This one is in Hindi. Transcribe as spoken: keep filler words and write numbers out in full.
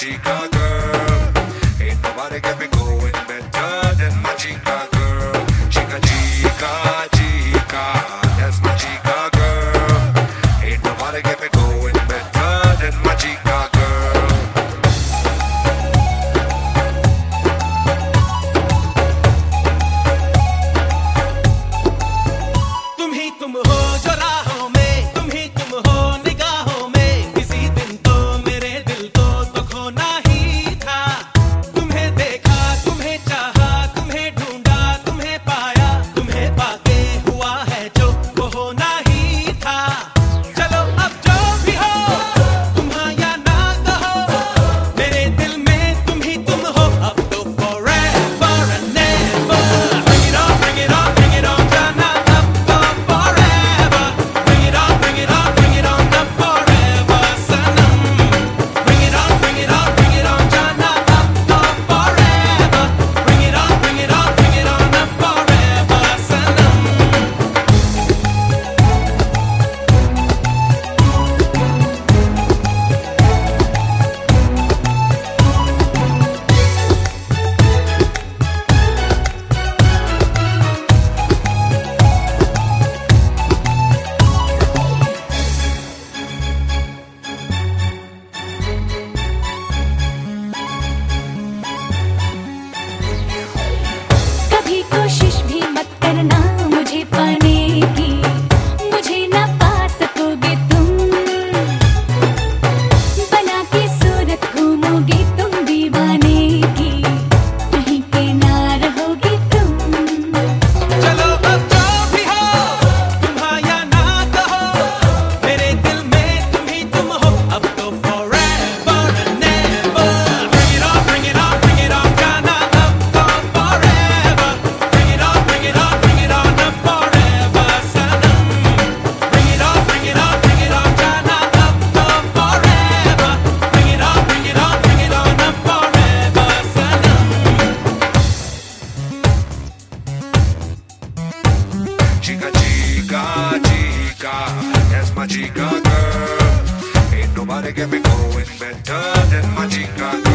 chica girl. Ain't nobody get me going better than my chica girl. Chica, chica, chica, that's my chica girl. Ain't nobody get me going better than my chica girl. तुम ही तुम हो जो राहों में, तुम ही तुम हो निगाहों में। किसी दिन तो मेरे दिल को तो खोना ही था। तुम्हें देखा, तुम्हें चाहा, तुम्हें ढूंढा, तुम्हें पाया, तुम्हें पाके हुआ है जो वो होना ही था। चलो अब जो भी हो, तुम हाँ या ना कहो, मेरे दिल में तुम ही तुम हो। अब तो forever and never, bring it on, bring it on, bring it on, जाना अब तो forever, bring it on, bring it on, bring it on, अब forever Sanam, bring it on, bring it on, bring it on, जाना अब तो forever, bring it on, bring it on, bring it on, अब forever सनम। कभी कोशिश भी मत करना मुझे पाने की, मुझे ना पा सकोगे तुम। बना के सूरत घूमोगे तुम दीवाने की, कहीं के ना रहोगे तुम। चलो अब जो भी हो, तुम हाँ या ना कहो, मेरे दिल में तुम ही तुम हो। अब तो forever and never, bring it on, bring it on, bring it on, जाना अब तो forever, bring it on, bring it on, bring it on, अब forever Sanam, bring it on, bring it on, bring it on, जाना अब तो forever, bring it on, bring it on, bring it on, अब forever Sanam. Chica, chica, chica, that's my chica girl. Ain't nobody get me going better than my chica girl.